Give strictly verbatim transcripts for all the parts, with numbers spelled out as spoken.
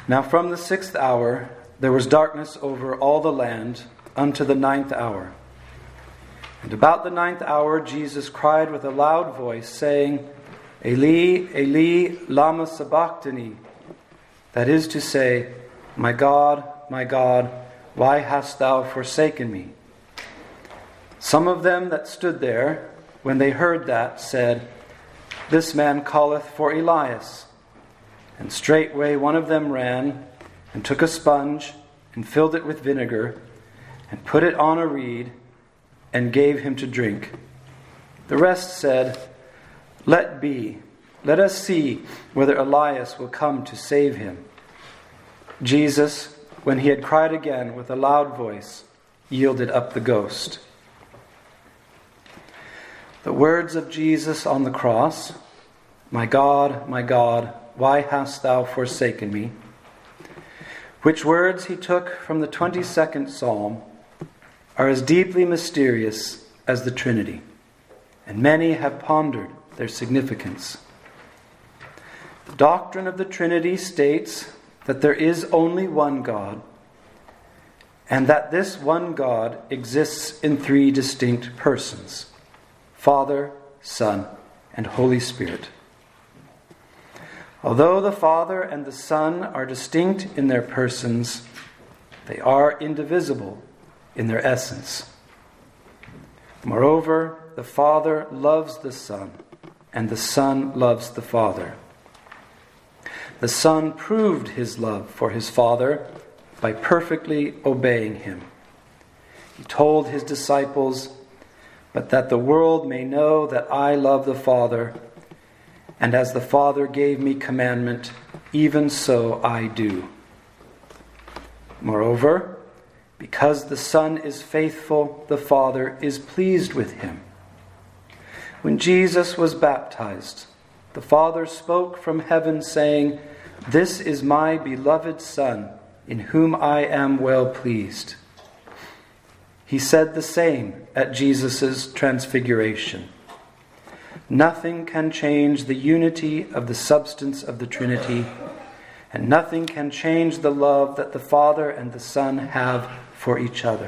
Now from the sixth hour there was darkness over all the land unto the ninth hour. And about the ninth hour Jesus cried with a loud voice, saying, Eli, Eli, lama sabachthani. That is to say, My God, my God, why hast thou forsaken me? Some of them that stood there, when they heard that, said, This man calleth for Elias. And straightway one of them ran, and took a sponge, and filled it with vinegar, and put it on a reed, and gave him to drink. The rest said, Let be, let us see whether Elias will come to save him. Jesus, when he had cried again with a loud voice, yielded up the ghost. The words of Jesus on the cross, My God, my God, why hast thou forsaken me? Which words he took from the twenty-second Psalm are as deeply mysterious as the Trinity, and many have pondered their significance. The doctrine of the Trinity states that there is only one God, and that this one God exists in three distinct persons: Father, Son, and Holy Spirit. Although the Father and the Son are distinct in their persons, they are indivisible in their essence. Moreover, the Father loves the Son, and the Son loves the Father. The Son proved his love for his Father by perfectly obeying him. He told his disciples, But that the world may know that I love the Father, and as the Father gave me commandment, even so I do. Moreover, because the Son is faithful, the Father is pleased with him. When Jesus was baptized, the Father spoke from heaven, saying, This is my beloved Son, in whom I am well pleased. He said the same at Jesus' transfiguration. Nothing can change the unity of the substance of the Trinity, and nothing can change the love that the Father and the Son have for each other.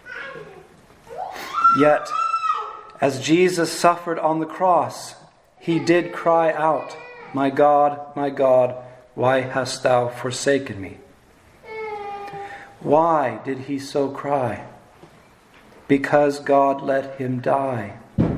Yet, as Jesus suffered on the cross, he did cry out, My God, my God, why hast thou forsaken me? Why did he so cry? Because God let him die.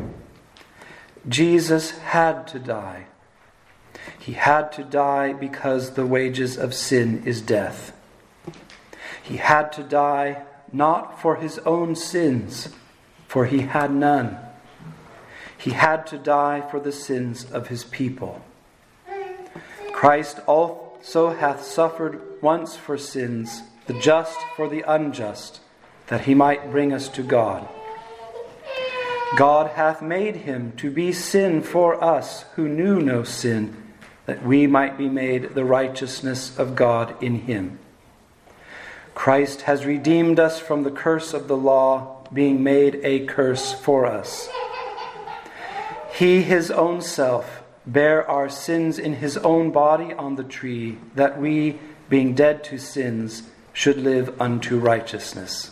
Jesus had to die. He had to die because the wages of sin is death. He had to die not for his own sins, for he had none. He had to die for the sins of his people. Christ also hath suffered once for sins, the just for the unjust, that he might bring us to God. God hath made him to be sin for us who knew no sin, that we might be made the righteousness of God in him. Christ has redeemed us from the curse of the law, being made a curse for us. He, his own self, bare our sins in his own body on the tree, that we, being dead to sins, should live unto righteousness.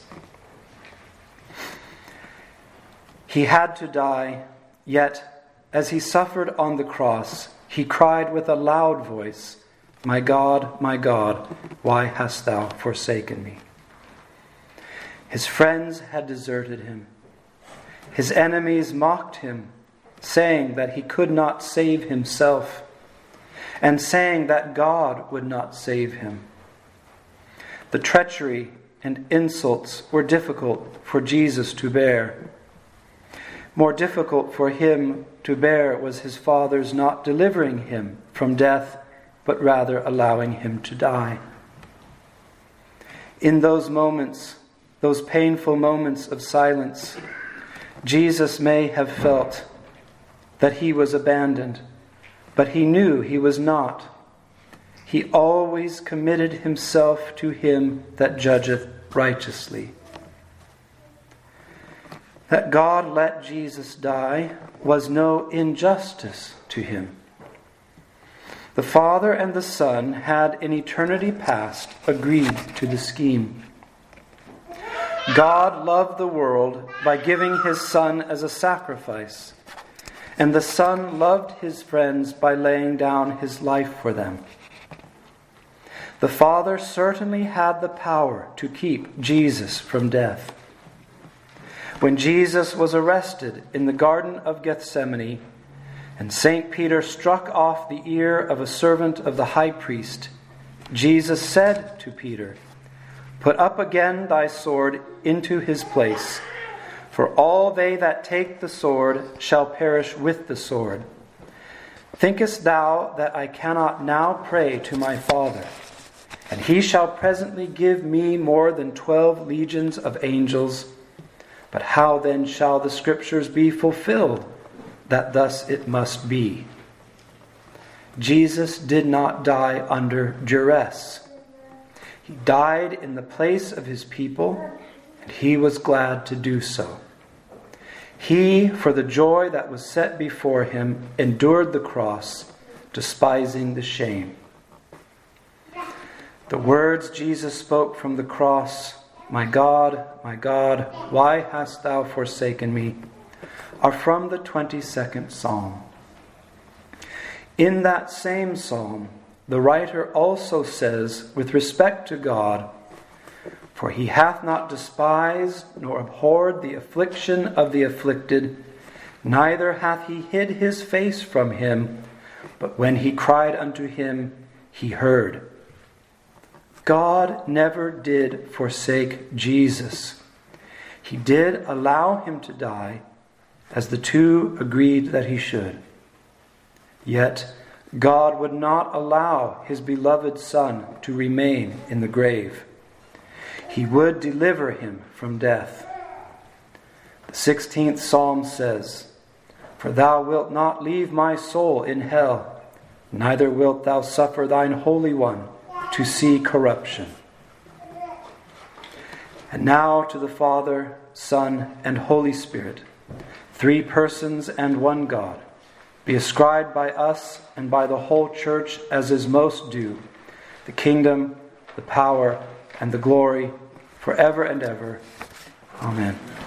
He had to die, yet as he suffered on the cross, he cried with a loud voice, My God, my God, why hast thou forsaken me? His friends had deserted him. His enemies mocked him, saying that he could not save himself, and saying that God would not save him. The treachery and insults were difficult for Jesus to bear. More difficult for him to bear was his Father's not delivering him from death, but rather allowing him to die. In those moments, those painful moments of silence, Jesus may have felt that he was abandoned, but he knew he was not. He always committed himself to him that judgeth righteously. That God let Jesus die was no injustice to him. The Father and the Son had in eternity past agreed to the scheme. God loved the world by giving his Son as a sacrifice, and the Son loved his friends by laying down his life for them. The Father certainly had the power to keep Jesus from death. When Jesus was arrested in the Garden of Gethsemane, and Saint Peter struck off the ear of a servant of the high priest, Jesus said to Peter, "Put up again thy sword into his place, for all they that take the sword shall perish with the sword. Thinkest thou that I cannot now pray to my Father, and he shall presently give me more than twelve legions of angels? But how then shall the Scriptures be fulfilled, that thus it must be?" Jesus did not die under duress. He died in the place of his people, and he was glad to do so. He, for the joy that was set before him, endured the cross, despising the shame. The words Jesus spoke from the cross, "My God, my God, why hast thou forsaken me?" are from the twenty-second Psalm. In that same psalm, the writer also says, with respect to God, "For he hath not despised nor abhorred the affliction of the afflicted, neither hath he hid his face from him, but when he cried unto him, he heard." God never did forsake Jesus. He did allow him to die, as the two agreed that he should. Yet God would not allow his beloved Son to remain in the grave. He would deliver him from death. The sixteenth Psalm says, "For thou wilt not leave my soul in hell, neither wilt thou suffer thine Holy One to see corruption." And now to the Father, Son, and Holy Spirit, three persons and one God, be ascribed by us and by the whole Church as is most due, the kingdom, the power, and the glory, forever and ever. Amen.